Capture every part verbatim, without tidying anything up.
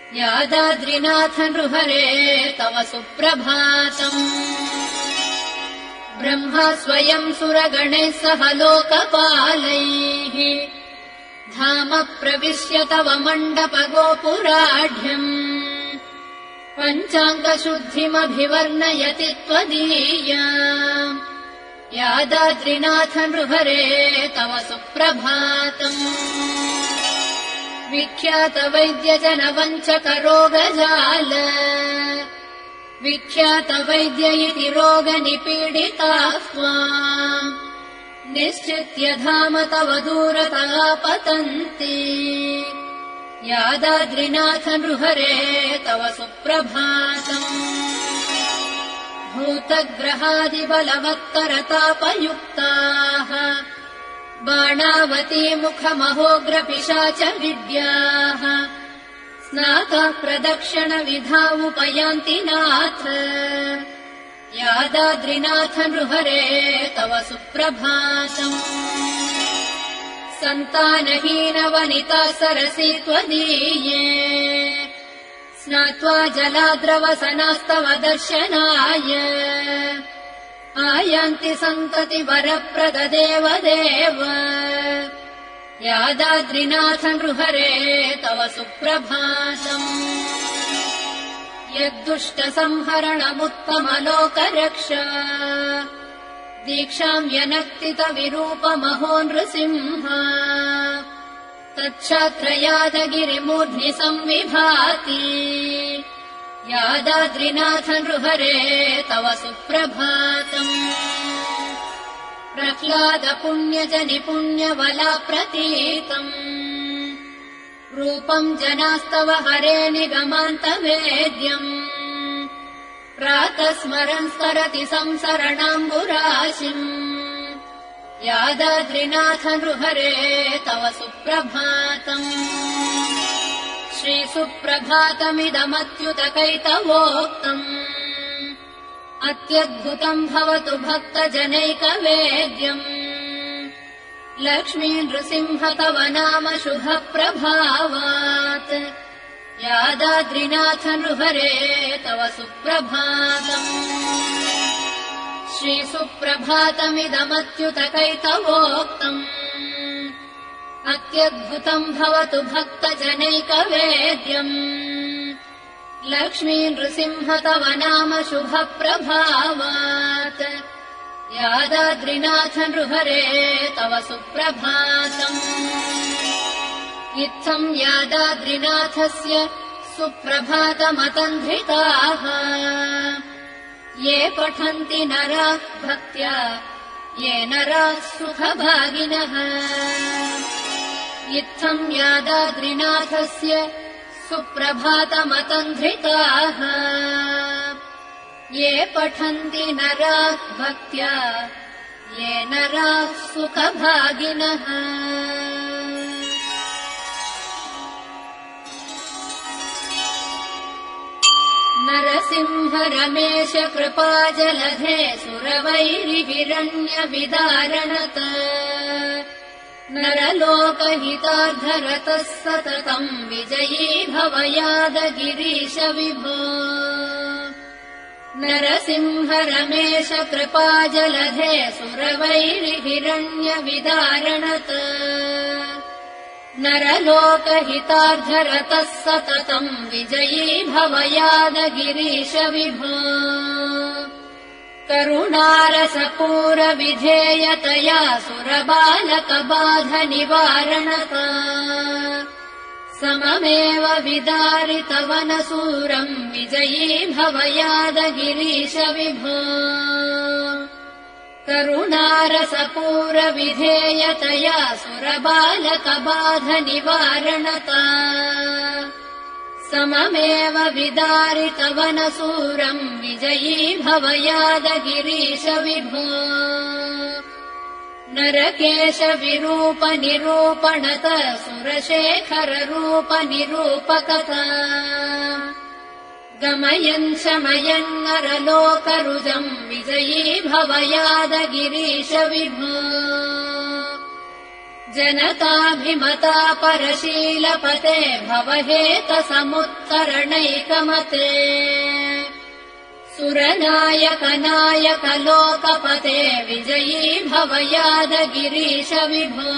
यादाद्रिनाथ नृहरे तव सुप्रभातम्। ब्रह्मा स्वयं सुरगणैः सह लोकपालैः धाम प्रविश्य तव मण्डपगोपुराढ्यम् पञ्चाङ्गशुद्धिमभिवर्णयति त्वदीया। यादाद्रिनाथ नृहरे तव सुप्रभातम्। विख्यात वैद्यजन वञ्चक रोगजाल विख्यात वैद्य इति रोगनिपीडिताः त्वाम् निश्चित्य धाम तव दूरतः पतन्ति। यादाद्रिनाथ नृहरे तव सुप्रभातम्। भूतग्रहादिबलवत्तरतापयुक्ताः बाणावती मुखमहोग्रपिशाच विद्याः स्नाताः प्रदक्षिण विधामुपयान्ति नाथ। यादाद्रिनाथ नृहरे तव सुप्रभातम्। सन्तानहीन वनिता सरसि त्वदीये स्नात्वा जलाद्रवसनास्तव दर्शनाय आयान्ति सन्तति वरप्रद देवदेव। यादाद्रिनाथ नृहरे तव सुप्रभातम्। यद्दुष्टसंहरणमुत्तमलोकरक्षा दीक्षाम् यनक्तित विरूपमहो नृसिंह तच्छात्रयादगिरिमूर्ध्नि संविभाति। यादाद्रिनाथ नृहरे तव सुप्रभातम्। प्रह्लाद पुण्यजनि पुण्यबलाप्रतीतम् रूपम् जनास्तव हरे निगमान्तवेद्यम् प्रातः स्मरन् स्मरति संसरणाम्बुराशिम्। यादाद्रिनाथ नृहरे तव सुप्रभातम्। श्रीसुप्रभातमिदमत्युतकैतवोक्तम् अत्यद्भुतम् भवतु भक्तजनैकवेद्यम्। लक्ष्मी नृसिंह तव नाम शुभप्रभावात्। यादाद्रिनाथ नृहरे तव सुप्रभातम्। श्रीसुप्रभातमिदमत्युतकैतवोक्तम् अत्यद्भुतम् भवतु भक्तजनैकवेद्यम्। लक्ष्मी नृसिंह तव नाम शुभप्रभावात्। यादाद्रिनाथ नृहरे तव सुप्रभातम्। इत्थम् यादाद्रिनाथस्य सुप्रभातमतन्ध्रिताः ये पठन्ति नराः भक्त्या ये नराः सुखभागिनः। इत्थम् यादाद्रिनाथस्य सुप्रभातमतन्ध्रिताः ये पठन्ति नराः भक्त्या ये नराः सुखभागिनः। नरसिंह रमेश कृपाजलधे सुरवैरिहिरण्यविदारणत नरलोकहितार्धरतः सततम् विजयी भव यादगिरीश विभो। नरसिंह रमेश कृपाजलधे सुरवैरिहिरण्यविदारणत नरलोकहितार्धरतः सततम् विजयी भव यादगिरीश विभो। करुणारसपूरविधेयतया सुरबालकबाधनिवारणता सममेव विदारितवनसूरम् विजयी भव यादगिरीश विभो। करुणारसपूरविधेयतया सुरबालकबाधनिवारणता सममेव विदारितवनसूरम् विजयी भव यादगिरीश विभो। नरकेश विरूपनिरूपणत सुरशेखररूपनिरूपकता गमयन् शमयन् नरलोकरुजम् विजयी भव यादगिरीश विभो। जनताभिमता परशीलपते भवहेतसमुत्तरणैकमते सुरनायक नायक लोकपते विजयी भव यादगिरीश विभो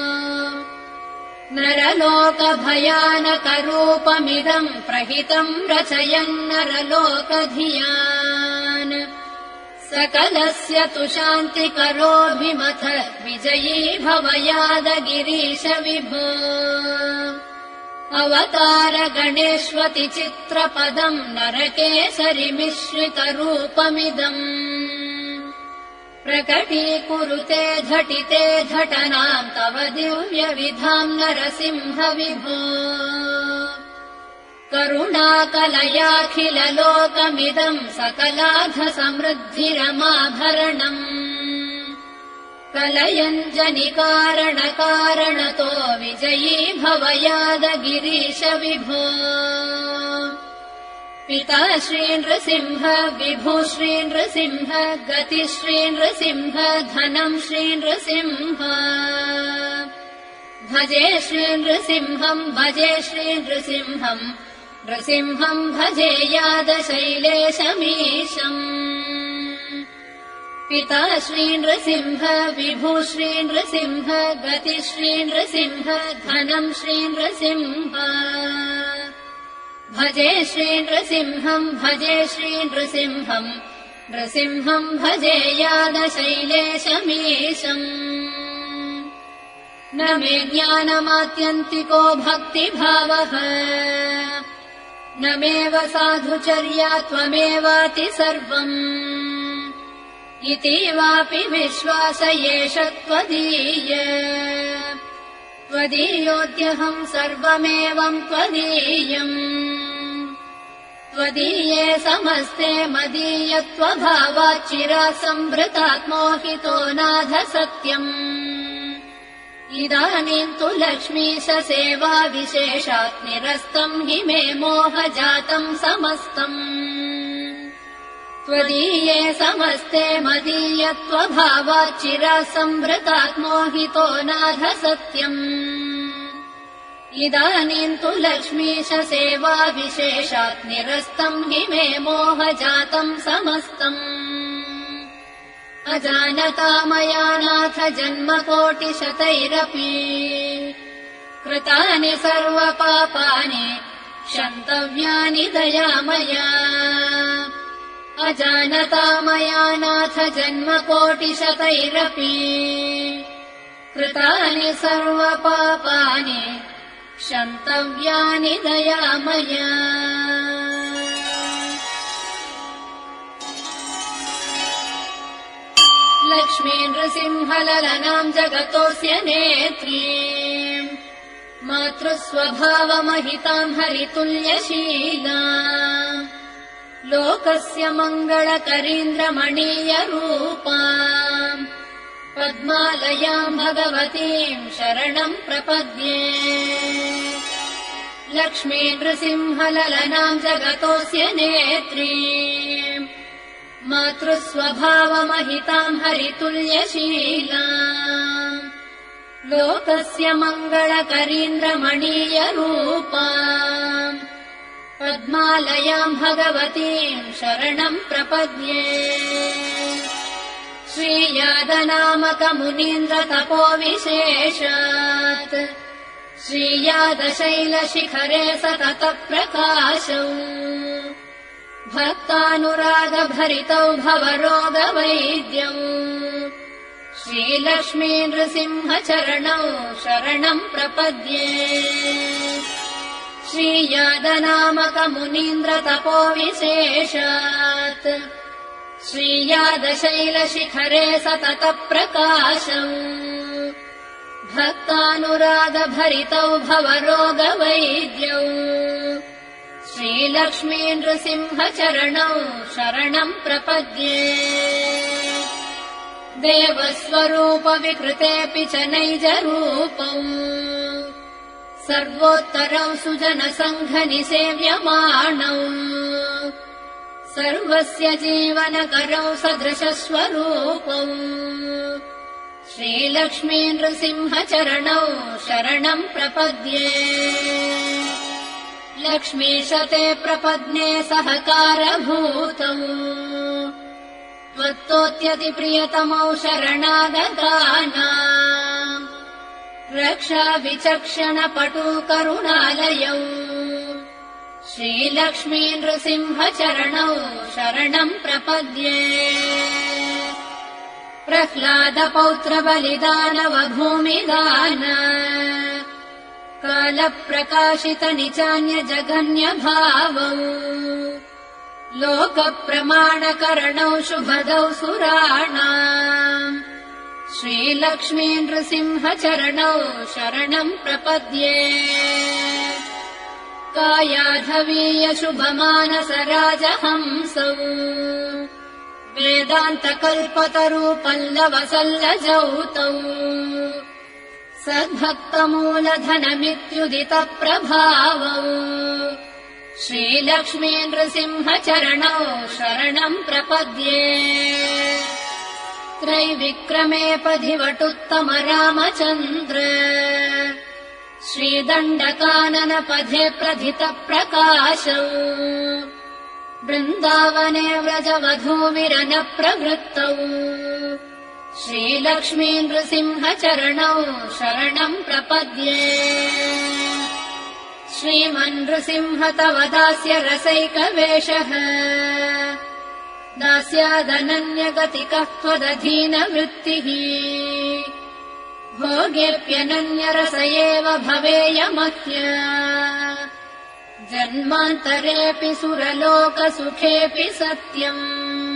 नरलोक भयानक रूपमिदम् प्रहितम् रचयन् नरलोकधियान् सकलस्य तु शान्तिकरोऽभिमथ विजयी भव यादगिरीश विभो अवतार गणेष्वति चित्रपदम् नरकेसरि मिश्रितरूपमिदम् प्रकटीकुरुते झटिते झटनाम् तव दिव्यविधाम् नरसिंह विभो करुणाकलयाखिललोकमिदम् सकलाध समृद्धिरमाभरणम् कलयञ्जनिकारणकारणतो विजयी भव यादगिरीश विभो पिता श्रीनृसिंह विभु श्रीनृसिंह गति श्रीनृसिंह धनम् श्रीनृसिंह भजे श्रीनृसिंहम् भजे श्रीनृसिंहम् नृसिंहम् भजे यादशैलेशमीशम् पिता श्रीनृसिंह विभु श्रीनृसिंह गति श्रीनृसिंह धनम् श्रीनृसिंह भजे श्रीनृसिंहम् भजे श्रीनृसिंहम् नृसिंहम् भजे यादशैलेशमीशम् न मे ज्ञानमात्यन्तिको भक्तिभावः न मेव साधुचर्या त्वमेवाति सर्वम् इतीवापि विश्वास एष त्वदीय त्वदीयोऽद्यहम् सर्वमेवम् त्वदीयम् त्वदीये समस्ते मदीयत्वभावाच्चिरासंभृतात्मोहितो नाथ सत्यम् इदानीम् तु लक्ष्मीश सेवा विशेषात् निरस्तम् हि मे मोहजातम् समस्तम् त्वदीये समस्ते मदीयत्वभावाच्चिरासंभृतात्मोहितो नाथ सत्यम् इदानीम् तु लक्ष्मीश सेवा विशेषात् निरस्तम् हि मे मोहजातम् समस्तम् अजानता मया नाथ जन्मकोटिशतैरपि कृतानि सर्वपापानि क्षन्तव्यानि दयामया अजानता मया नाथ जन्मकोटिशतैरपि कृतानि सर्वपापानि क्षन्तव्यानि दयामया लक्ष्मी नृसिंहललनाम् जगतोऽस्य नेत्री मातृस्वभावमहिताम् हरितुल्यशीला लोकस्य मङ्गलकरीन्द्रमणीयरूपा पद्मालयाम् भगवतीम् शरणम् प्रपद्ये लक्ष्मी नृसिंहललनाम् जगतोऽस्य नेत्री मातृस्वभावमहिताम् हरितुल्यशीला लोकस्य मङ्गलकरीन्द्रमणीयरूपा पद्मालयाम् भगवतीम् शरणम् प्रपद्ये श्रीयादनामकमुनीन्द्रतपोविशेषात् श्रीयादशैलशिखरे सततप्रकाशौ भक्तानुरागभरितौ भवरोगवैद्यौ श्रीलक्ष्मी नृसिंहचरणौ शरणम् प्रपद्ये श्रीयादनामकमुनीन्द्रतपोविशेषात् श्रीयादशैलशिखरे सततप्रकाशौ भक्तानुरागभरितौ भवरोगवैद्यौ श्रीलक्ष्मी नृसिंहचरणौ शरणम् प्रपद्ये देवस्वरूपविकृतेऽपि च नैजरूपौ सर्वोत्तरौ सुजनसङ्घनिसेव्यमाणौ सर्वस्य जीवनकरौ सदृशस्वरूपौ श्रीलक्ष्मी नृसिंह चरणौ शरणम् प्रपद्ये लक्ष्मीश ते प्रपद्ये सहकारभूतौ त्वत्तोऽत्यतिप्रियतमौ शरणागतानाम् रक्षा विचक्षण पटु करुणालयौ श्रीलक्ष्मी नृसिंह चरणौ शरणम् प्रपद्ये प्रह्लाद पौत्र बलिदानव भूमिदान कालप्रकाशित निचान्य जगन्य भावौ लोकप्रमाणकरणौ शुभदौ सुराणाम् श्रीलक्ष्मी नृसिंह चरणौ शरणम् प्रपद्ये कायाधवीय शुभमानस राजहंसौ वेदान्तकल्पतरू पल्लव सल्लजौ तौ सद्भक्तमूलधनमित्युदित प्रभावौ श्रीलक्ष्मी नृसिंह चरणौ शरणम् प्रपद्ये त्रैविक्रमे पधिवटुत्तम रामचन्द्र श्रीदण्डकानन पथे प्रथित प्रकाशौ वृन्दावने व्रजवधूमिरन प्रवृत्तौ श्रीलक्ष्मी नृसिंह चरणौ शरणम् प्रपद्ये श्रीमन्नृसिंह तव दास्य रसैकवेषः दास्यादनन्यगतिकः त्वदधीनवृत्तिः भोगेऽप्यनन्यरस एव भवेयमह्य जन्मान्तरेऽपि सुरलोकसुखेऽपि सत्यम्